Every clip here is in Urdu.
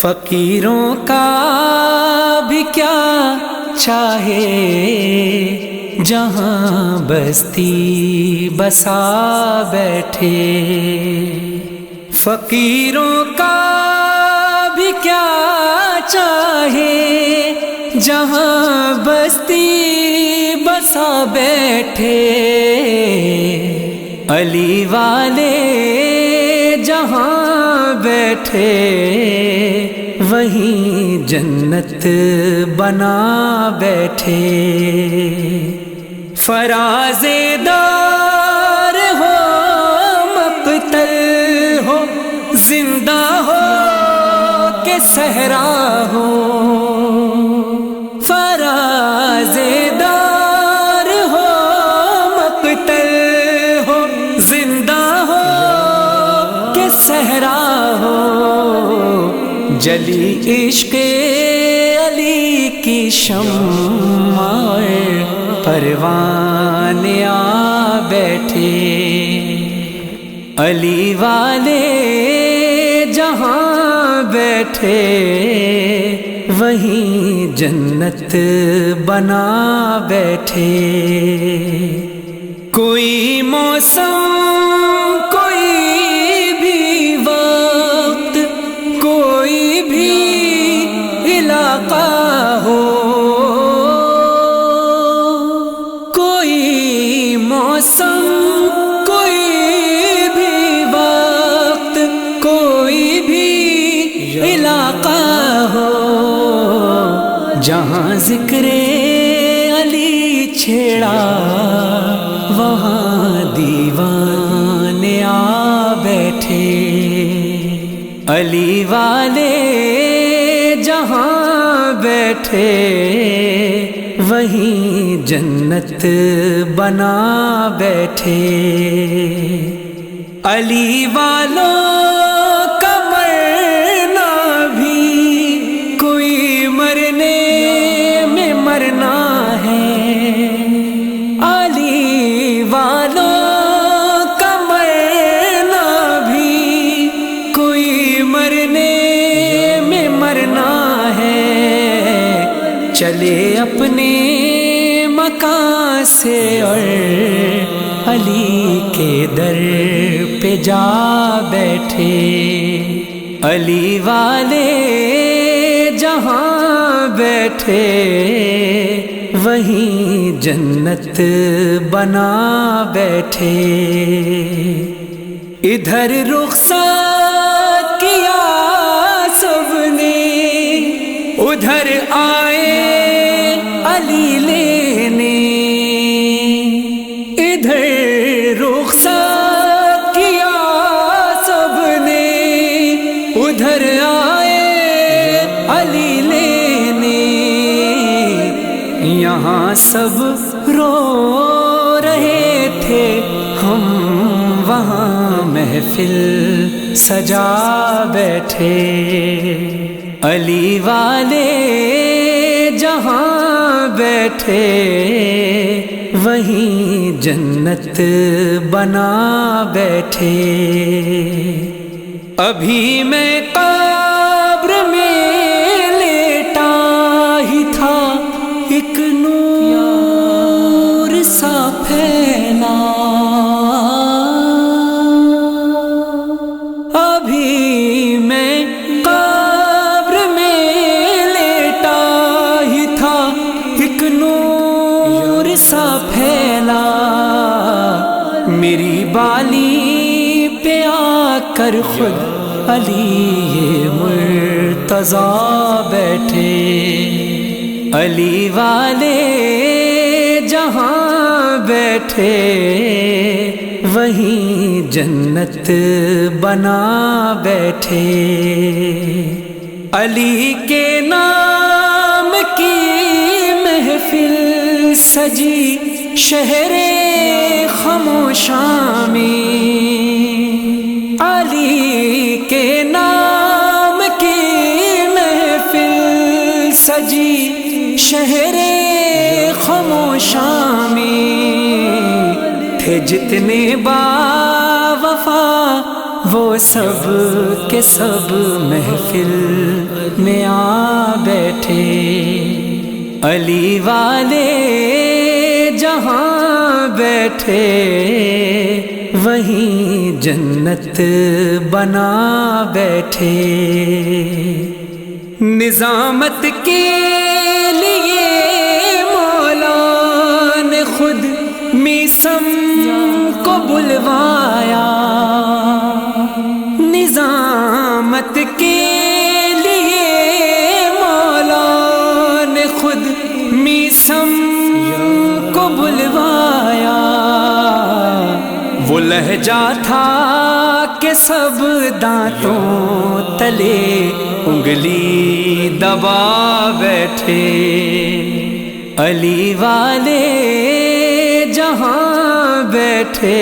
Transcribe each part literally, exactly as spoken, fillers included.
فقیروں کا بھی کیا چاہے جہاں بستی بسا بیٹھے، فقیروں کا بھی کیا چاہے جہاں بستی بسا بیٹھے، علی والے جہاں بیٹھے وہیں جنت بنا بیٹھے، فراز دار ہو مقتل ہو زندہ ہو کہ صحرا ہو، فراز دار ہو مقتل ہو زندہ ہو کہ صحرا ہو، جلی عشق علی کی شمع پروان آ بیٹھے، علی والے جہاں بیٹھے وہیں جنت بنا بیٹھے، کوئی موسم کوئی بھی وقت کوئی بھی علاقہ ہو، کوئی موسم کوئی بھی وقت کوئی بھی علاقہ ہو، جہاں ذکر علی چھیڑا وہاں دیوان آ بیٹھے، علی والے جہاں بیٹھے وہیں جنت بنا بیٹھے، علی والوں کا مرنا بھی کوئی مرنے میں مرنا ہے، علی والوں کا مرنا بھی کوئی مرنے میں مرنا ہے، چلے اپنے مکان سے اور علی کے در پہ جا بیٹھے، علی والے جہاں بیٹھے وہیں جنت بنا بیٹھے، ادھر رخصت کیا سب نے ادھر آئے علی لینے، ادھر رخصت کیا سب نے ادھر آئے علی لینے، یہاں سب رو رہے تھے ہم وہاں محفل سجا بیٹھے، علی والے جہاں بیٹھے وہیں جنت بنا بیٹھے، ابھی میں قبر میں لیٹا ہی تھا ایک نور سا پھیلا، ابھی میں قبر میں لیٹا ہی تھا ایک نور سا پھیلا، میری بالی پہ آ کر خود علی مرتضیٰ بیٹھے، علی والے جہاں بیٹھے وہیں جنت بنا بیٹھے، علی کے نام کی محفل سجی شہر خاموشاں میں، علی کے نام کی محفل سجی شہر خاموشاں میں، تھے جتنے با وفا وہ سب کے سب محفل میں آ بیٹھے، علی والے جہاں بیٹھے وہیں جنت بنا بیٹھے۔ نظامت کے لیے مولا نے خود میسم کو بلوایا، نظامت کے لیے مولا نے خود میسم کو بلوایا۔ وہ لہجہ تھا کہ سب دانتوں تلے انگلی دبا بیٹھے، علی والے جہاں بیٹھے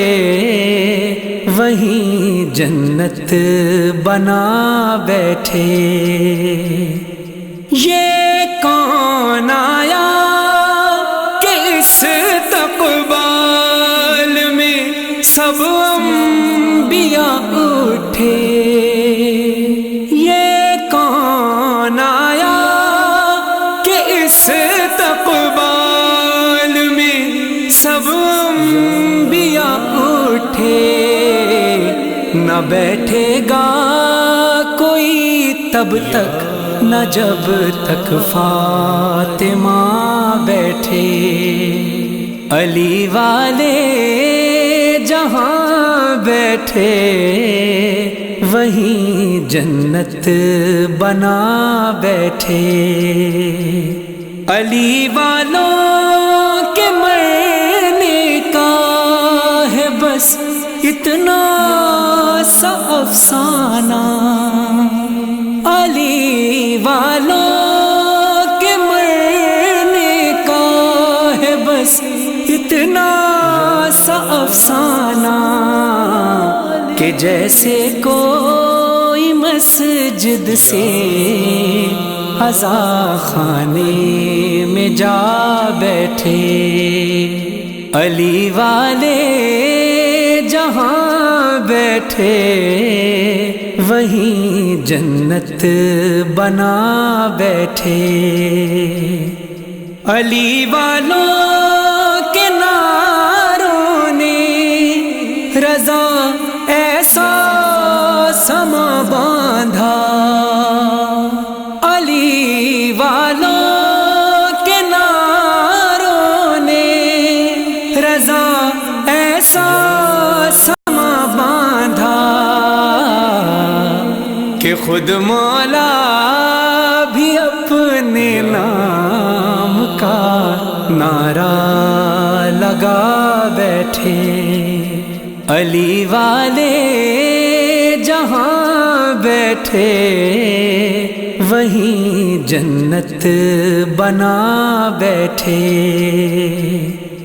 وہیں جنت بنا بیٹھے۔ یہ کون آیا کہ اس تقبال میں سب انبیاء اٹھے، یہ کون آیا کہ اس تقبال میں سب انبیاء اٹھے۔ نہ بیٹھے گا کوئی تب تک نہ جب تک فاطمہ بیٹھے، علی والے جہاں بیٹھے وہیں جنت بنا بیٹھے۔ علی والوں کے مرنے کا ہے بس اتنا سا افسانہ، علی والوں کے مرنے کا ہے بس اتنا سا افسانہ کہ جیسے کوئی مسجد سے عزا خانے میں جا بیٹھے، علی والے جہاں بیٹھے وہیں جنت بنا بیٹھے۔ علی والوں کے نعروں نے رضا ایسا سما باندھا، علی والوں کے نعروں نے رضا ایسا سما باندھا کہ خود مولا بھی اپنے نام کا نعرہ لگا بیٹھے، علی والے جہاں بیٹھے وہیں جنت بنا بیٹھے۔